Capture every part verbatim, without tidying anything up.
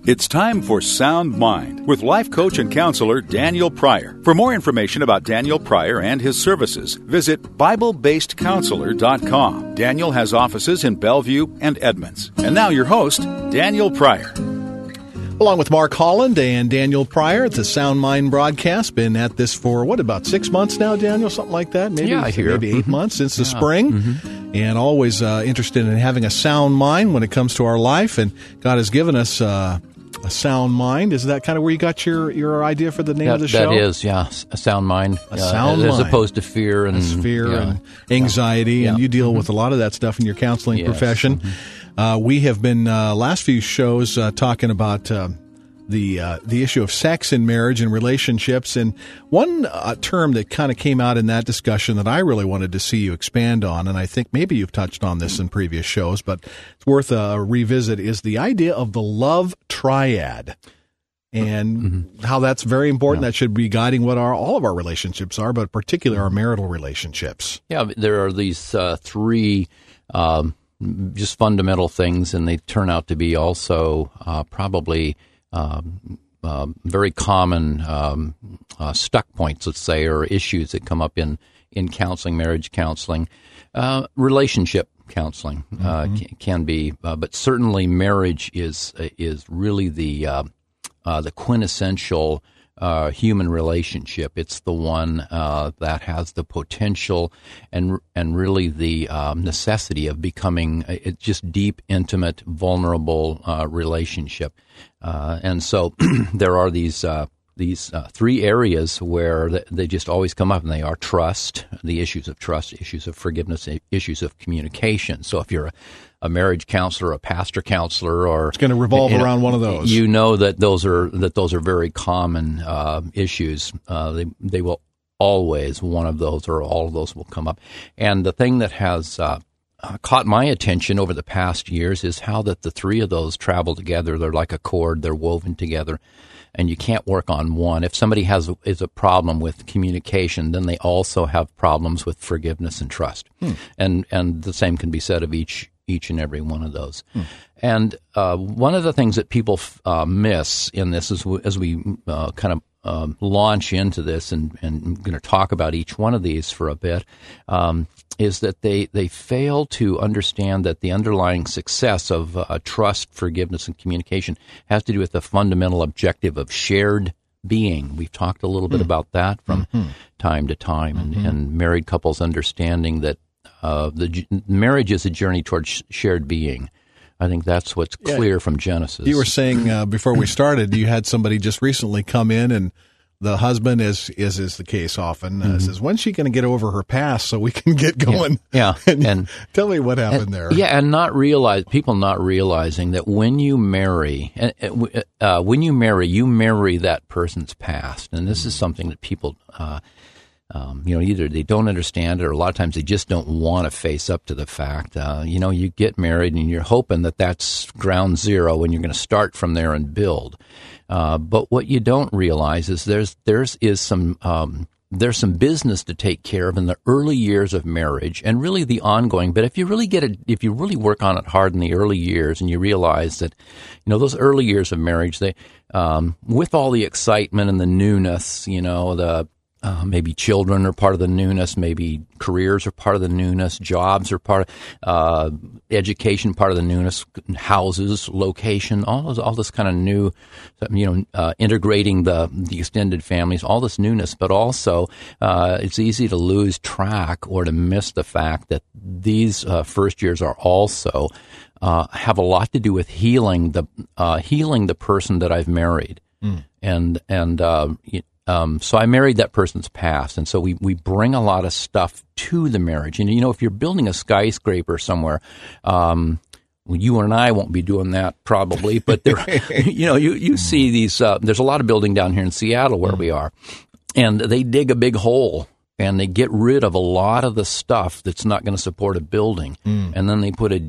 It's time for Sound Mind with life coach and counselor Daniel Pryor. For more information about Daniel Pryor and his services, visit Bible Based Counselor dot com. Daniel has offices in Bellevue and Edmonds. And now your host, Daniel Pryor. Along with Mark Holland and Daniel Pryor at the Sound Mind broadcast. Been at this for, what, about six months now, Daniel? Something like that? Maybe, yeah, I hear. Maybe eight mm-hmm. months since the yeah. spring. Mm-hmm. And always uh, interested in having a sound mind when it comes to our life. And God has given us uh, a sound mind. Is that kind of where you got your, your idea for the name that, of the show? That is, yeah, a sound mind. A uh, sound as mind. As opposed to fear and... As fear yeah. and anxiety. Yeah. And you deal mm-hmm. with a lot of that stuff in your counseling yes. profession. Mm-hmm. Uh, we have been, uh, last few shows, uh, talking about... Uh, the uh, the issue of sex in marriage and relationships. And one uh, term that kind of came out in that discussion that I really wanted to see you expand on, and I think maybe you've touched on this in previous shows, but it's worth a revisit, is the idea of the love triad. And mm-hmm. how that's very important. Yeah. That should be guiding what our all of our relationships are, but particularly our marital relationships. Yeah, there are these uh, three um, just fundamental things, and they turn out to be also uh, probably... Um, uh, very common um, uh, stuck points, let's say, or issues that come up in, in counseling, marriage counseling, uh, relationship counseling mm-hmm. uh, can, can be, uh, but certainly marriage is is really the uh, uh, the quintessential uh, human relationship. It's the one uh, that has the potential and and really the um, necessity of becoming a, a just deep, intimate, vulnerable uh, relationship. Uh, and so there are these uh, these uh, three areas where th- they just always come up, and they are trust, the issues of trust, issues of forgiveness, issues of communication. So if you're a, a marriage counselor, a pastor counselor, or it's going to revolve you know, around one of those, you know that those are that those are very common uh, issues. Uh, they they will always one of those or all of those will come up. And the thing that has uh, Uh, caught my attention over the past years is how that the three of those travel together. They're like a cord. They're woven together, and you can't work on one. If somebody has a, is a problem with communication, then they also have problems with forgiveness and trust. Hmm. And and the same can be said of each each and every one of those. Hmm. And uh, one of the things that people uh, miss in this is as we uh, kind of uh, launch into this, and, and I'm going to talk about each one of these for a bit, um, is that they, they fail to understand that the underlying success of uh, trust, forgiveness, and communication has to do with the fundamental objective of shared being. We've talked a little mm. bit about that from mm-hmm. time to time, and, mm-hmm. and married couples understanding that uh, the marriage is a journey towards sh- shared being. I think that's what's clear yeah. from Genesis. You were saying uh, before we started, you had somebody just recently come in, and the husband, is is is the case often, uh, mm-hmm. says, when's she going to get over her past so we can get going? Yeah. yeah. and, and tell me what happened and, there. Yeah, and not realize people not realizing that when you marry, uh, when you marry, you marry that person's past, and this is something that people. Uh, Um, you know, either they don't understand it, or a lot of times they just don't want to face up to the fact. Uh, you know, you get married and you're hoping that that's ground zero and you're going to start from there and build. Uh, but what you don't realize is there's there's is some um, there's some business to take care of in the early years of marriage, and really the ongoing. But if you really get it, if you really work on it hard in the early years, and you realize that, you know, those early years of marriage, they um, with all the excitement and the newness, you know, the Uh, maybe children are part of the newness. Maybe careers are part of the newness. Jobs are part of uh, education, part of the newness. Houses, location, all those, all this kind of new, you know, uh, integrating the the extended families, all this newness. But also, uh, it's easy to lose track or to miss the fact that these uh, first years are also uh, have a lot to do with healing the uh, healing the person that I've married, mm. and and. Uh, Um, so I married that person's past, and so we, we bring a lot of stuff to the marriage. And, you know, if you're building a skyscraper somewhere, um, well, you and I won't be doing that probably, but there, you know, you, you see these, uh, there's a lot of building down here in Seattle where we are, and they dig a big hole, and they get rid of a lot of the stuff that's not going to support a building, mm. and then they put a deep,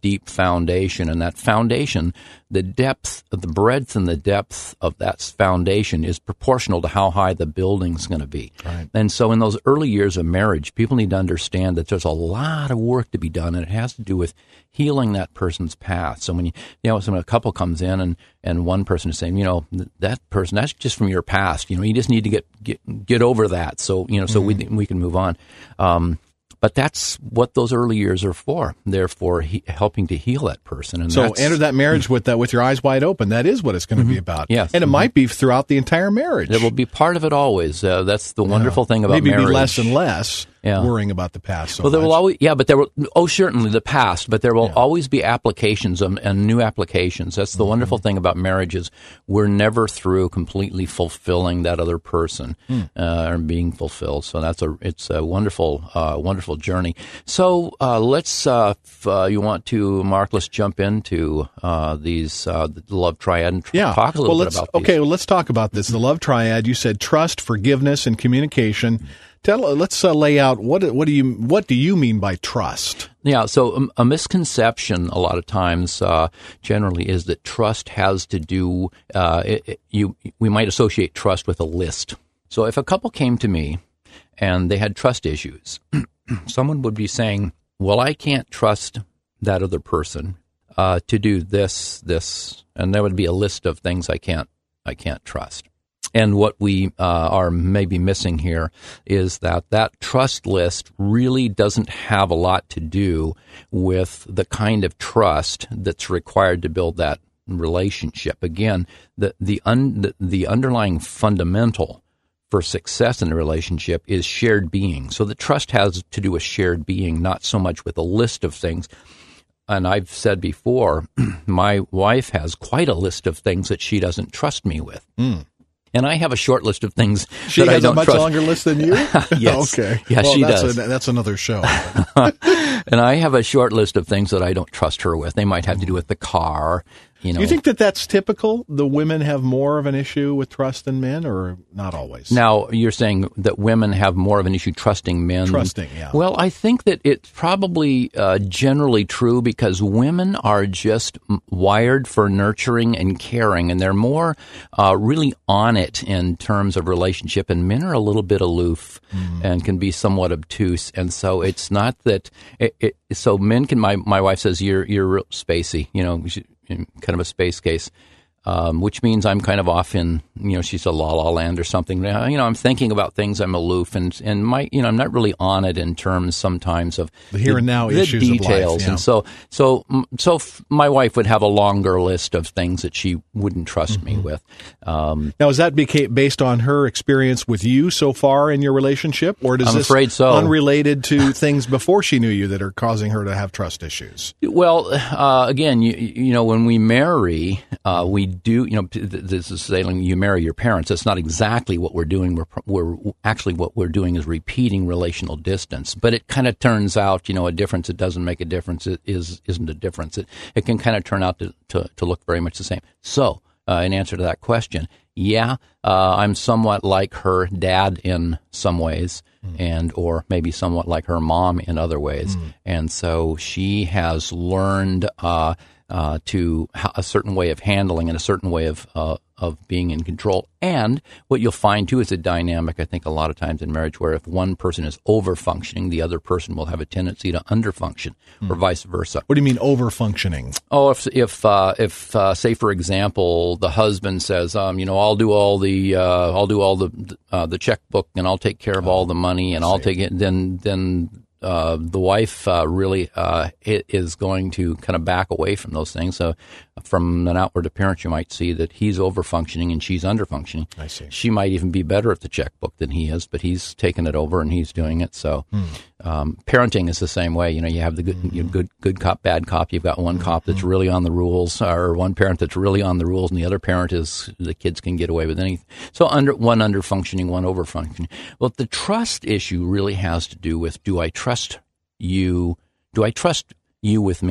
deep foundation, and that foundation, the depth, the breadth and the depth of that foundation is proportional to how high the building's going to be. Right. And so in those early years of marriage, people need to understand that there's a lot of work to be done, and it has to do with healing that person's past. So when you, you know, when a couple comes in and, and one person is saying, you know, that person, that's just from your past. You know, you just need to get get, get over that. So, you know, so mm-hmm. we we can move on. Um, But that's what those early years are for. They're for he, helping to heal that person. And so enter that marriage with that with your eyes wide open. That is what it's going to mm-hmm. be about. Yes. And it mm-hmm. might be throughout the entire marriage. It will be part of it always. Uh, that's the wonderful yeah. thing about Maybe marriage. Maybe be less and less yeah. worrying about the past so well, there much. will always, yeah, but there will, oh, certainly the past, but there will yeah. always be applications and, and new applications. That's the mm-hmm. wonderful thing about marriage is we're never through completely fulfilling that other person mm. uh, or being fulfilled. So that's a, it's a wonderful, uh, wonderful journey. So uh, let's, uh, if uh, you want to, Mark, let's jump into uh, these, uh, the love triad and tr- yeah. talk a little well, bit let's, about these. Okay, well, let's talk about this. The love triad, you said trust, forgiveness, and communication. Tell, let's uh, lay out what what do you what do you mean by trust? Yeah, so um, a misconception a lot of times uh, generally is that trust has to do uh, it, it, you we might associate trust with a list. So if a couple came to me and they had trust issues, someone would be saying, "Well, I can't trust that other person uh, to do this, this," and there would be a list of things I can't I can't trust. And what we uh, are maybe missing here is that that trust list really doesn't have a lot to do with the kind of trust that's required to build that relationship. Again, the the, un, the, the underlying fundamental for success in a relationship is shared being. So the trust has to do with shared being, not so much with a list of things. And I've said before, my wife has quite a list of things that she doesn't trust me with. Mm. And I have a short list of things she that I has don't a much trust. longer list than you? Yes. Okay. Yeah, well, she that's does. A, that's another show. And I have a short list of things that I don't trust her with. They might have to do with the car. You know. Do you think that that's typical? The women have more of an issue with trust than men, or not always? Now, you're saying that women have more of an issue trusting men. Trusting, yeah. Well, I think that it's probably uh, generally true because women are just wired for nurturing and caring, and they're more uh, really on it in terms of relationship, and men are a little bit aloof mm. and can be somewhat obtuse. And so it's not that it, it, so men can, my, my wife says, you're, you're real spacey, you know, kind of a space case, um, which means I'm kind of off in, you know, she's a la la land or something. You know, I'm thinking about things, I'm aloof, and and my, you know, I'm not really on it in terms sometimes of the here the, and now the issues details. Of life, yeah. And so, so, so f- my wife would have a longer list of things that she wouldn't trust mm-hmm. me with. Um, now, is that beca- based on her experience with you so far in your relationship, or does I'm this afraid so. unrelated to things before she knew you that are causing her to have trust issues? Well, uh, again, you, you know, when we marry, uh, we do, you know, this is saying you marry your parents. That's not exactly what we're doing. We're, we're actually what we're doing is repeating relational distance. But it kind of turns out, you know, a difference that doesn't make a difference is isn't a difference. It it can kind of turn out to, to, to look very much the same. So, uh, in answer to that question, yeah, uh, I'm somewhat like her dad in some ways, mm. and or maybe somewhat like her mom in other ways. Mm. And so she has learned uh, uh, to ha- a certain way of handling and a certain way of uh, of being in control. And what you'll find, too, is a dynamic, I think, a lot of times in marriage where if one person is over-functioning, the other person will have a tendency to under-function, hmm. or vice versa. What do you mean over-functioning? Oh, if, if, uh, if uh, say, for example, the husband says, um, you know, I'll do all the, uh, I'll do all the, uh, the checkbook and I'll take care of oh, all the money and I'll take it, then, then, Uh, the wife uh, really uh, is going to kind of back away from those things. So from an outward appearance, you might see that he's over-functioning and she's under-functioning. I see. She might even be better at the checkbook than he is, but he's taken it over and he's doing it. So hmm. um, parenting is the same way. You know, you have the good, mm-hmm. you know, good, good cop, bad cop. You've got one mm-hmm. cop that's really on the rules, or one parent that's really on the rules, and the other parent is the kids can get away with anything. So under one under-functioning, one over-functioning. Well, the trust issue really has to do with, do I trust you? Do I trust you with me?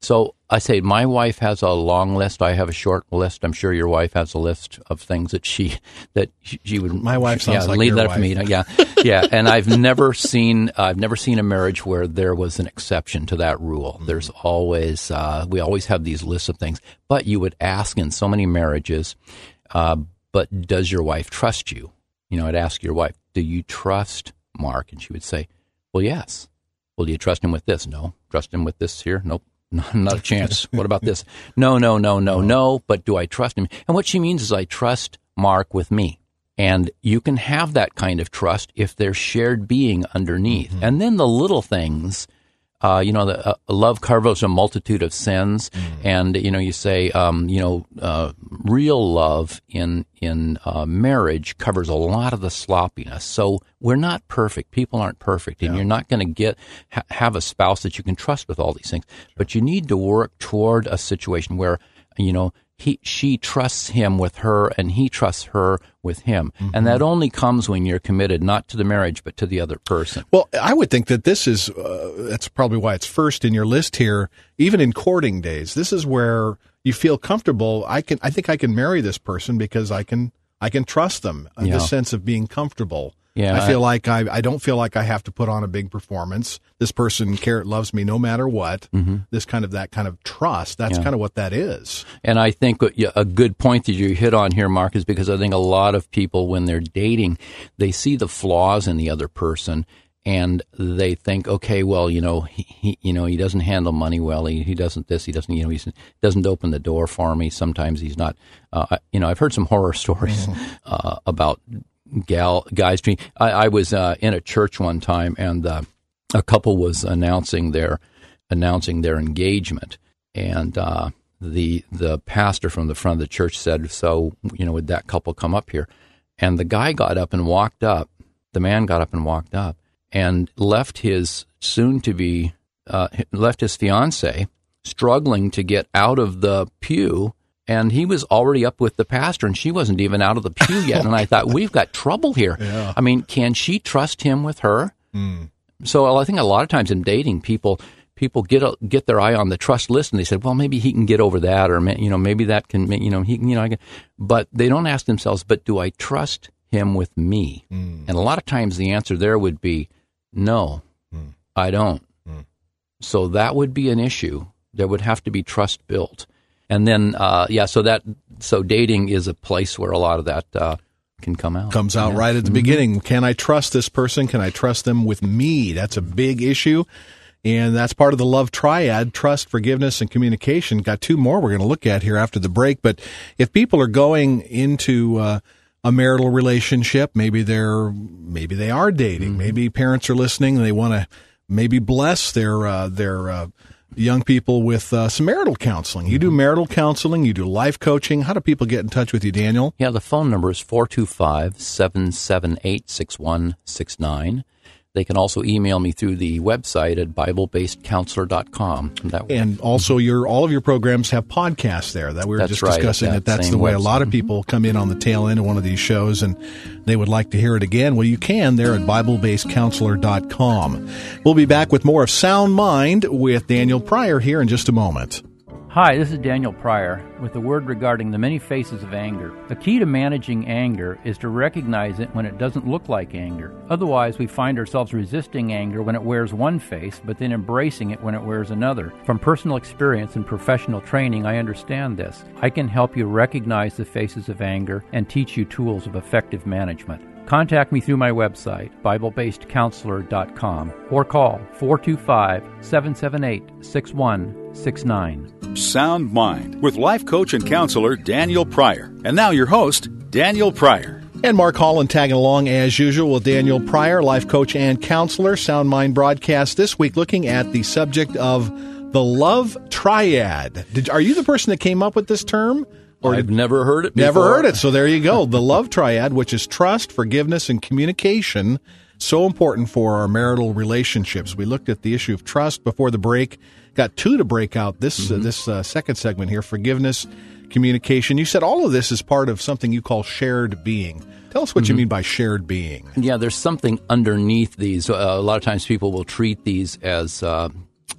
So I say my wife has a long list. I have a short list. I'm sure your wife has a list of things that she that she, she would. My wife sounds yeah, like leave your that wife. for me. Yeah, yeah. And I've never seen I've never seen a marriage where there was an exception to that rule. Mm-hmm. There's always uh, we always have these lists of things. But you would ask in so many marriages, uh, but does your wife trust you? You know, I'd ask your wife, do you trust Mark? And she would say, well, yes. Well, do you trust him with this? No. Trust him with this here? Nope. No, not a chance. What about this? No, no, no, no, no. But do I trust him? And what she means is I trust Mark with me. And you can have that kind of trust if there's shared being underneath. Mm-hmm. And then the little things, uh, you know, the uh, love covers a multitude of sins. Mm-hmm. And, you know, you say, um, you know, uh, real love in, in uh, marriage covers a lot of the sloppiness. So we're not perfect. People aren't perfect. And yeah. you're not going to get ha- have a spouse that you can trust with all these things. Sure. But you need to work toward a situation where, you know, he she trusts him with her and he trusts her with him. Mm-hmm. And that only comes when you're committed not to the marriage but to the other person. Well, I would think that this is, uh, that's probably why it's first in your list here, even in courting days. This is where you feel comfortable. I can, I think I can marry this person because I can, I can trust them. Uh, yeah. This sense of being comfortable. Yeah, I feel I, like I, I don't feel like I have to put on a big performance. This person care, loves me no matter what. Mm-hmm. This kind of, that kind of trust, that's yeah. kind of what that is. And I think a good point that you hit on here, Mark, is because I think a lot of people, when they're dating, they see the flaws in the other person and they think, okay, well, you know, he, he you know, he doesn't handle money well. He, he doesn't this, he doesn't, you know, he doesn't open the door for me. Sometimes he's not, uh, you know, I've heard some horror stories mm-hmm. uh, about gal guys. I, I was uh, in a church one time, and uh, a couple was announcing their announcing their engagement, and uh, the the pastor from the front of the church said, "So, you know, would that couple come up here?" And the guy got up and walked up. The man got up and walked up and left his soon to be uh, left his fiancée struggling to get out of the pew. And he was already up with the pastor, and she wasn't even out of the pew yet. And I thought, we've got trouble here. Yeah. I mean, can she trust him with her? Mm. So I think a lot of times in dating, people people get a, get their eye on the trust list, and they said, well, maybe he can get over that, or you know, maybe that can, you know, he, you know, I can. But they don't ask themselves, but do I trust him with me? Mm. And a lot of times the answer there would be, no, mm. I don't. Mm. So that would be an issue. There would have to be trust built. And then, uh, yeah, so that so dating is a place where a lot of that uh, can come out. Comes out yeah. right at the mm-hmm. beginning. Can I trust this person? Can I trust them with me? That's a big issue. And that's part of the love triad, trust, forgiveness, and communication. Got two more we're going to look at here after the break. But if people are going into uh, a marital relationship, maybe they're maybe they are dating. Mm-hmm. Maybe parents are listening and they want to maybe bless their uh, their uh, young people with uh, some marital counseling. You do marital counseling, you do life coaching. How do people get in touch with you, Daniel? Yeah, the phone number is four two five, seven seven eight, six one six nine. They can also email me through the website at bible based counselor dot com. That and also, your all of your programs have podcasts there. That we were that's just right, discussing that that that's the way website. A lot of people come in on the tail end of one of these shows and they would like to hear it again. Well, you can there at bible based counselor dot com. We'll be back with more of Sound Mind with Daniel Pryor here in just a moment. Hi, this is Daniel Pryor with a word regarding the many faces of anger. The key to managing anger is to recognize it when it doesn't look like anger. Otherwise, we find ourselves resisting anger when it wears one face, but then embracing it when it wears another. From personal experience and professional training, I understand this. I can help you recognize the faces of anger and teach you tools of effective management. Contact me through my website, bible based counselor dot com, or call four two five, seven seven eight, six one six nine. Sound Mind with life coach and counselor Daniel Pryor. And now your host, Daniel Pryor. And Mark Holland tagging along as usual with Daniel Pryor, life coach and counselor. Sound Mind broadcast this week looking at the subject of the love triad. Did, are you the person that came up with this term? Or I've never heard it before. Never heard it. So there you go. The love triad, which is trust, forgiveness, and communication. So important for our marital relationships. We looked at the issue of trust before the break. Got two to break out this mm-hmm. uh, this uh, second segment here, forgiveness, communication. You said all of this is part of something you call shared being. Tell us what mm-hmm. you mean by shared being. Yeah, there's something underneath these. Uh, a lot of times people will treat these as uh,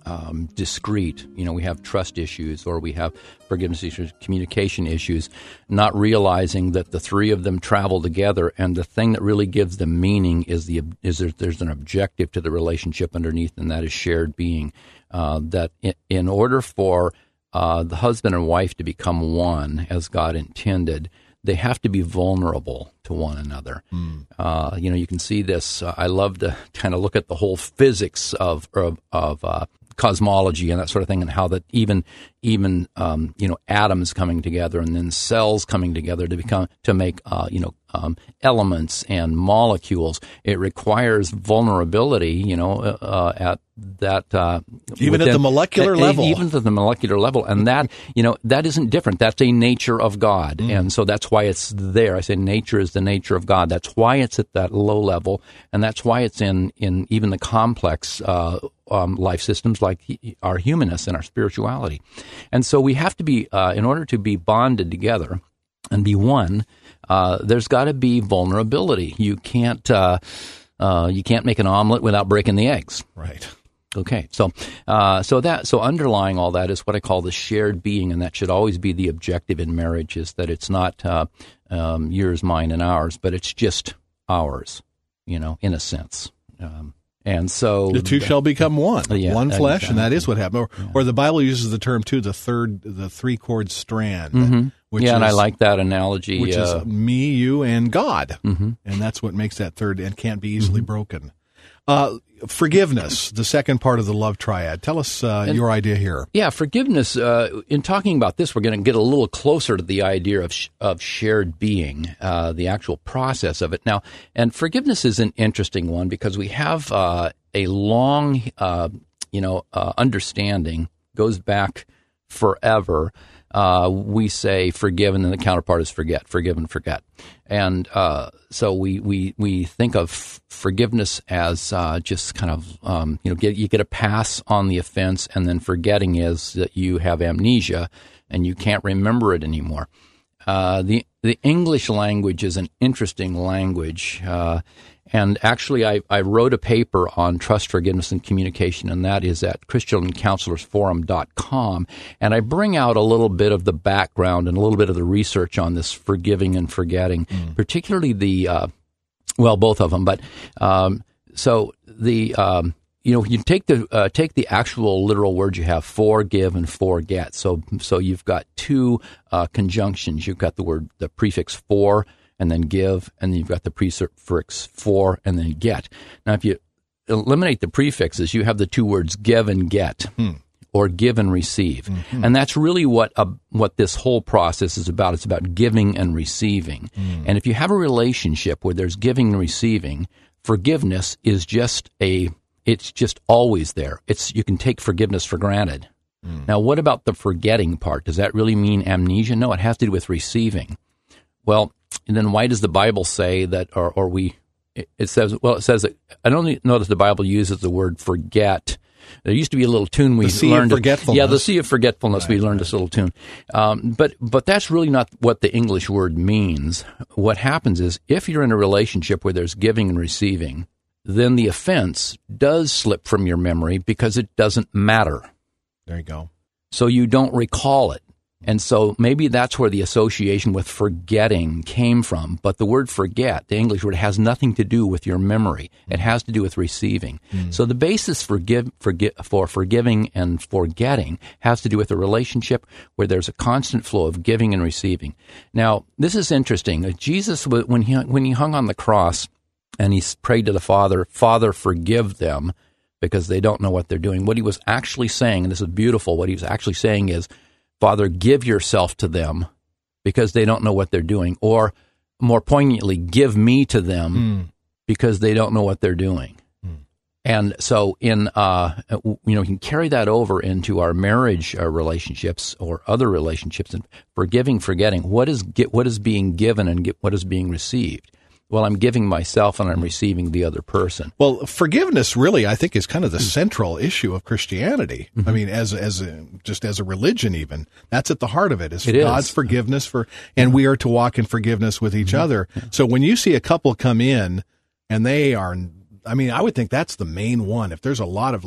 um, discrete. You know, we have trust issues, or we have forgiveness issues, communication issues, not realizing that the three of them travel together, and the thing that really gives them meaning is the is there, there's an objective to the relationship underneath, and that is shared being. Uh, that in, in order for uh, the husband and wife to become one, as God intended, they have to be vulnerable to one another. Mm. Uh, you know, you can see this. Uh, I love to kind of look at the whole physics of of, of uh, cosmology and that sort of thing, and how that even even um, you know atoms coming together and then cells coming together to become to make uh, you know um, elements and molecules. It requires vulnerability. You know, uh, at that uh, even within, at the molecular uh, level, even at the molecular level, and that you know that isn't different. That's a nature of God, mm. and so that's why it's there. I say nature is the nature of God. That's why it's at that low level, and that's why it's in in even the complex uh, um, life systems like our humanness and our spirituality. And so we have to be, uh, in order to be bonded together and be one, uh, there's got to be vulnerability. You can't uh, uh, you can't make an omelet without breaking the eggs. Right. Okay, so uh, so that so underlying all that is what I call the shared being, and that should always be the objective in marriage: is that it's not uh, um, yours, mine, and ours, but it's just ours. You know, in a sense. Um, and so the two shall become one, yeah, one flesh, exactly. and that is what happened. Or, yeah. or the Bible uses the term too: the third, the three chord strand. Mm-hmm. Which yeah, is, and I like that analogy. Which uh, is me, you, and God, mm-hmm. and that's what makes that third and can't be easily mm-hmm. broken. Uh, forgiveness, the second part of the love triad. Tell us uh, and, your idea here. Yeah, forgiveness. Uh, in talking about this, we're going to get a little closer to the idea of sh- of shared being, uh, the actual process of it. Now, and forgiveness is an interesting one because we have uh, a long, uh, you know, uh, understanding goes back forever. Uh, we say forgive, and then the counterpart is forget, forgive and forget. And uh, so we, we, we think of f- forgiveness as uh, just kind of, um, you know, get, you get a pass on the offense, and then forgetting is that you have amnesia and you can't remember it anymore. Uh, the the English language is an interesting language. Uh, and actually, I, I wrote a paper on trust, forgiveness, and communication, and that is at Christian Counselors Forum dot com. And I bring out a little bit of the background and a little bit of the research on this forgiving and forgetting, mm. particularly the, uh, well, both of them. But um, so the, um, you know, you take the uh, take the actual literal words you have, forgive and forget. So so you've got two uh, conjunctions. You've got the word, the prefix for, and then give, and then you've got the prefix for, and then get. Now, if you eliminate the prefixes, you have the two words give and get, hmm. or give and receive. Mm-hmm. And that's really what uh, what this whole process is about. It's about giving and receiving. Mm. And if you have a relationship where there's giving and receiving, forgiveness is just a, it's just always there. It's, you can take forgiveness for granted. Mm. Now, what about the forgetting part? Does that really mean amnesia? No, it has to do with receiving. Well, and then why does the Bible say that, or, or we, it says, well, it says that, I don't know that the Bible uses the word forget. There used to be a little tune we the sea learned. Of forgetfulness. Yeah, the sea of forgetfulness. Right, we learned right. this little tune. Um, but, but that's really not what the English word means. What happens is, if you're in a relationship where there's giving and receiving, then the offense does slip from your memory because it doesn't matter. There you go. So you don't recall it. And so maybe that's where the association with forgetting came from. But the word forget, the English word, has nothing to do with your memory. It has to do with receiving. Mm. So the basis for, give, for, for forgiving and forgetting has to do with a relationship where there's a constant flow of giving and receiving. Now, this is interesting. Jesus, when he, when he hung on the cross and he prayed to the Father, Father, forgive them because they don't know what they're doing. What he was actually saying, and this is beautiful, what he was actually saying is, Father, give yourself to them because they don't know what they're doing. Or more poignantly, give me to them mm. because they don't know what they're doing. Mm. And so in, uh, you know, you can carry that over into our marriage uh, relationships or other relationships, and forgiving, forgetting. What is get, what is being given and get, what is being received? Well, I'm giving myself and I'm receiving the other person. Well, forgiveness really, I think, is kind of the central issue of Christianity. Mm-hmm. I mean, as as a, just as a religion, even that's at the heart of it. Is it God's is. forgiveness for, and we are to walk in forgiveness with each mm-hmm. other. Yeah. So when you see a couple come in and they are, I mean, I would think that's the main one. If there's a lot of like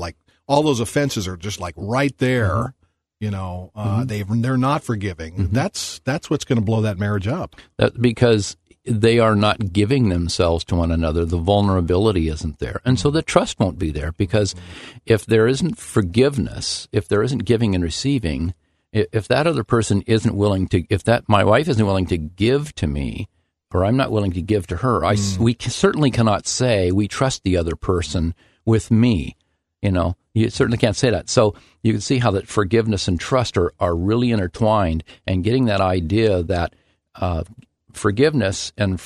all those offenses are just like right there. Mm-hmm. You know, uh, mm-hmm. they they're not forgiving. Mm-hmm. That's that's what's going to blow that marriage up. That, because they are not giving themselves to one another. The vulnerability isn't there, and so the trust won't be there. Because mm-hmm. if there isn't forgiveness, if there isn't giving and receiving, if that other person isn't willing to, if that my wife isn't willing to give to me, or I'm not willing to give to her, I mm. we certainly cannot say we trust the other person with me. You know, you certainly can't say that. So you can see how that forgiveness and trust are, are really intertwined, and getting that idea that uh, forgiveness and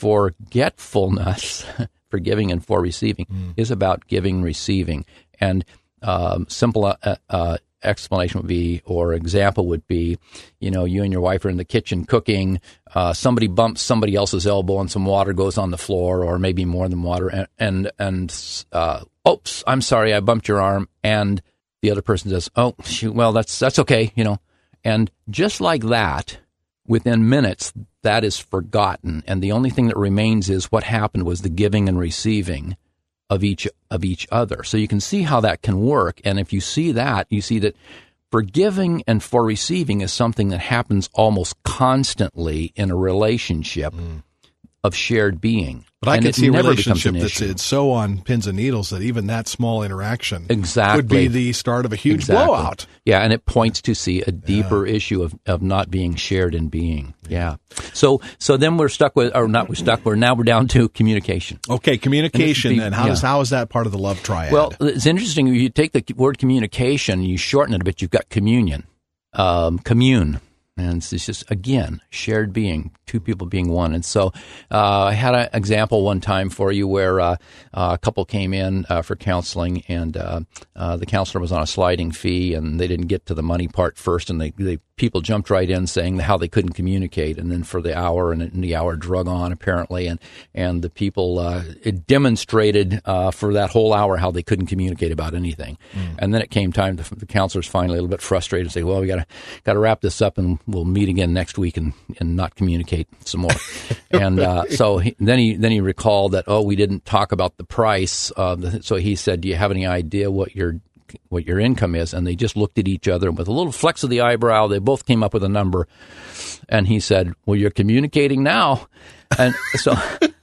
forgetfulness, forgiving and for receiving, mm. is about giving and receiving. And um, simple uh, uh, explanation would be, or example would be, you know, you and your wife are in the kitchen cooking, uh, somebody bumps somebody else's elbow and some water goes on the floor, or maybe more than water, and, and, and uh, oops, I'm sorry, I bumped your arm, and the other person says, oh, shoot, well, that's that's okay, you know. And just like that, within minutes, that is forgotten, and the only thing that remains is what happened was the giving and receiving of each of each other. So you can see how that can work, and if you see that, you see that forgiving and for receiving is something that happens almost constantly in a relationship mm. of shared being. But I and can see a never relationship that's it's so on pins and needles that even that small interaction exactly. would be the start of a huge exactly. blowout. Yeah, and it points to see a deeper yeah. issue of, of not being shared in being. Yeah. So so then we're stuck with, or not we're stuck, we're now we're down to communication. Okay, communication, and, be, and how, yeah. does, how is that part of the love triad? Well, it's interesting. You take the word communication, and you shorten it a bit, you've got communion, um, commune. And it's just, again, shared being, two people being one. And so uh, I had an example one time for you where uh, a couple came in uh, for counseling, and uh, uh, the counselor was on a sliding fee, and they didn't get to the money part first, and they, they people jumped right in saying how they couldn't communicate. And then for the hour, and, and the hour drug on, apparently, and, and the people uh, it demonstrated uh, for that whole hour how they couldn't communicate about anything. Mm. And then it came time, to, the counselor's finally a little bit frustrated and say, well, we got to got to wrap this up, and we'll meet again next week and, and not communicate some more. And uh, so he, then he then he recalled that, oh, we didn't talk about the price. Uh, the, so he said, do you have any idea what your what your income is? And they just looked at each other, and with a little flex of the eyebrow, they both came up with a number. And he said, well, you're communicating now. And so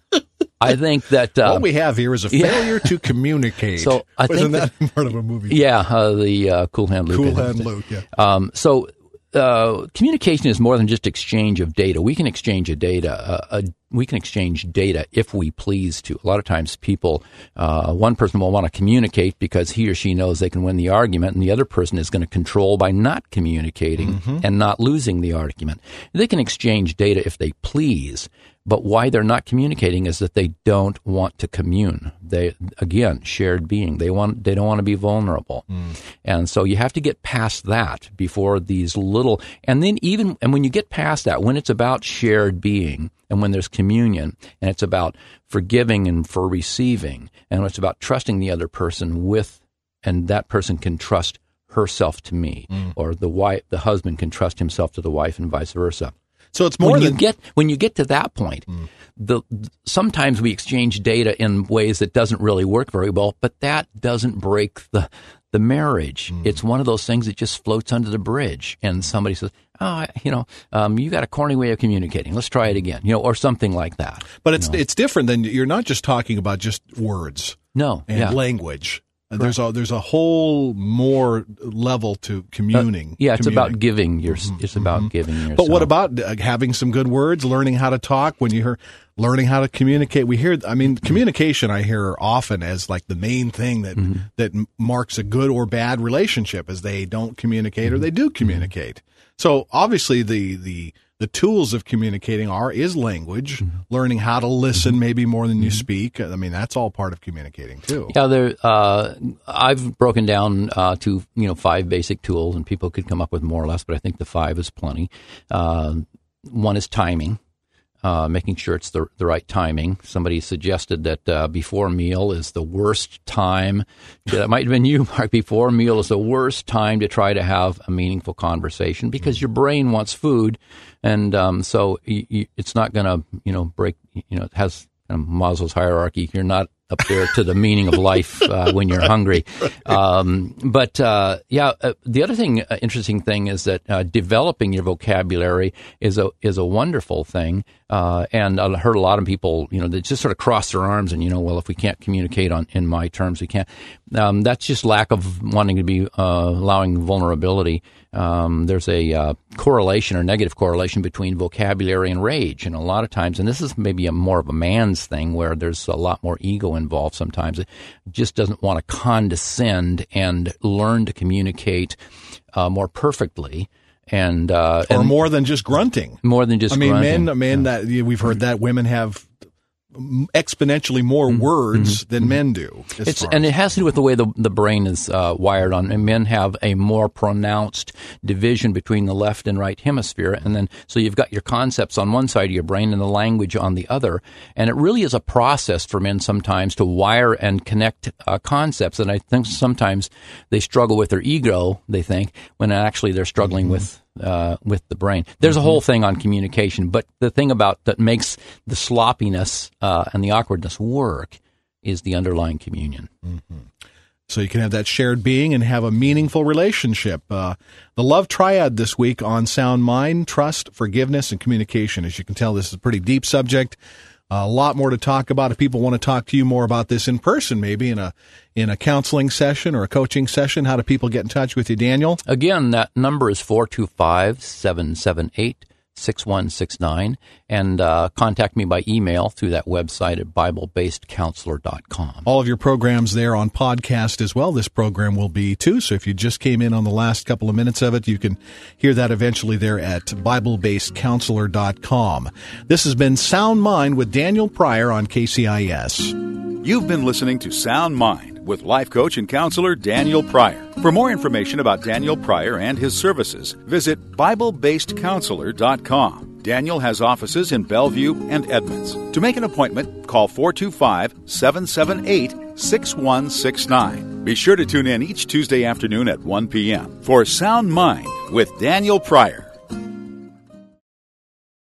I think that uh, what we have here is a failure yeah. to communicate. So I Wasn't think that, that part of a movie? Yeah, uh, the uh, Cool Hand Luke. Cool Hand Luke. Yeah. Um, so. Uh, communication is more than just exchange of data. We can exchange a data. Uh, a, we can exchange data if we please to. A lot of times people, uh, one person will want to communicate because he or she knows they can win the argument, and the other person is going to control by not communicating mm-hmm. and not losing the argument. They can exchange data if they please, but why they're not communicating is that they don't want to commune. They, again, shared being. They want. They don't want to be vulnerable. Mm. And so you have to get past that before these little, and then even, and when you get past that, when it's about shared being, and when there's communion, and it's about forgiving and for receiving, and it's about trusting the other person with, and that person can trust herself to me, mm. or the wife, the husband can trust himself to the wife, and vice versa. So it's more when than you get when you get to that point. Mm. The sometimes we exchange data in ways that doesn't really work very well, but that doesn't break the the marriage. Mm. It's one of those things that just floats under the bridge, and somebody says, "Oh, you know, um, you got a corny way of communicating. Let's try it again," you know, or something like that. But it's you know? it's different than you're not just talking about just words. No, and yeah. language. There's a there's a whole more level to communing. Uh, yeah, it's communing. about giving. Your, mm-hmm. It's about mm-hmm. giving yourself. But what about uh, having some good words, learning how to talk? When you hear learning how to communicate, we hear. I mean, communication. I hear often as like the main thing that mm-hmm. that marks a good or bad relationship, is they don't communicate mm-hmm. or they do communicate. Mm-hmm. So obviously, the the the tools of communicating are is language, mm-hmm. learning how to listen, mm-hmm. maybe more than you mm-hmm. speak. I mean, that's all part of communicating too. Yeah, there. Uh, I've broken down uh, to you know five basic tools, and people could come up with more or less, but I think the five is plenty. Uh, one is timing. Uh, making sure it's the the right timing. Somebody suggested that uh, before meal is the worst time. That might have been you, Mark. Before meal is the worst time to try to have a meaningful conversation because mm-hmm. your brain wants food, and um, so you, you, it's not going to you know break. You know, it has kind of Maslow's hierarchy. You're not up there to the meaning of life uh, when you're hungry. Um, but uh, yeah, uh, the other thing, uh, interesting thing, is that uh, developing your vocabulary is a is a wonderful thing. Uh, and I heard a lot of people, you know, they just sort of cross their arms and, you know, well, if we can't communicate on in my terms, we can't. Um, that's just lack of wanting to be uh, allowing vulnerability. Um, there's a uh, correlation or negative correlation between vocabulary and rage, and a lot of times, and this is maybe a more of a man's thing where there's a lot more ego involved. Sometimes it just doesn't want to condescend and learn to communicate uh, more perfectly. And uh, or and more than just grunting. More than just. I mean, grunting. men, men yeah. that we've heard that women have exponentially more mm-hmm. words mm-hmm. than men do. It's, and it has to do with the way the the brain is uh, wired on. And men have a more pronounced division between the left and right hemisphere, and then so you've got your concepts on one side of your brain and the language on the other. And it really is a process for men sometimes to wire and connect uh, concepts. And I think sometimes they struggle with their ego. They think when actually they're struggling mm-hmm. with. Uh, with the brain. There's a whole thing on communication, but the thing about that makes the sloppiness uh, and the awkwardness work is the underlying communion. Mm-hmm. So you can have that shared being and have a meaningful relationship. Uh, the love triad this week on Sound Mind: trust, forgiveness, and communication. As you can tell, this is a pretty deep subject. A lot more to talk about. If people want to talk to you more about this in person, maybe in a in a counseling session or a coaching session, how do people get in touch with you, Daniel? Again, that number is four two five, seven seven eight, six one six nine, and uh, contact me by email through that website at bible based counselor dot com. All of your programs there on podcast as well. This program will be too, so if you just came in on the last couple of minutes of it, you can hear that eventually there at bible based counselor dot com. This has been Sound Mind with Daniel Pryor on K C I S. You've been listening to Sound Mind with life coach and counselor Daniel Pryor. For more information about Daniel Pryor and his services, visit bible based counselor dot com. Daniel has offices in Bellevue and Edmonds. To make an appointment, call four two five, seven seven eight, six one six nine. Be sure to tune in each Tuesday afternoon at one p.m. for Sound Mind with Daniel Pryor.